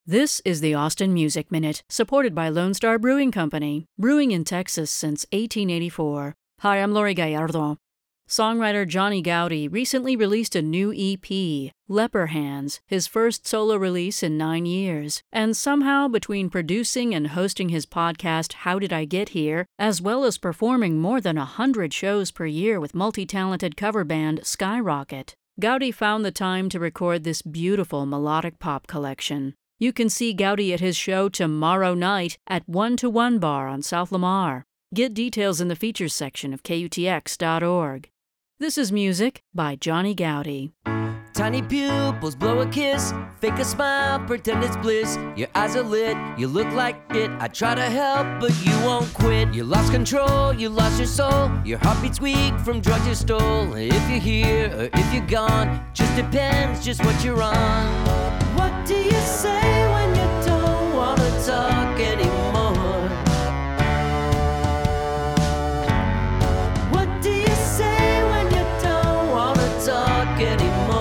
This is the Austin Music Minute, supported by Lone Star Brewing Company, brewing in Texas since 1884. Hi, I'm Lori Gallardo. Songwriter Johnny Goudie recently released a new EP, Leper Hands, his first solo release in 9 years. And somehow, between producing and hosting his podcast How Did I Get Here, as well as performing more than 100 shows per year with multi-talented cover band Skyrocket, Goudie found the time to record this beautiful melodic pop collection. You can see Goudie at his show tomorrow night at 1-to-1 Bar on South Lamar. Get details in the features section of KUTX.org. This is music by Johnny Goudie. Tiny pupils, blow a kiss, fake a smile, pretend it's bliss. Your eyes are lit, you look like it. I try to help, but you won't quit. You lost control, you lost your soul. Your heartbeat's weak from drugs you stole. If you're here or if you're gone, just depends just what you're on. What do you say when you don't wanna talk anymore? What do you say when you don't wanna talk anymore?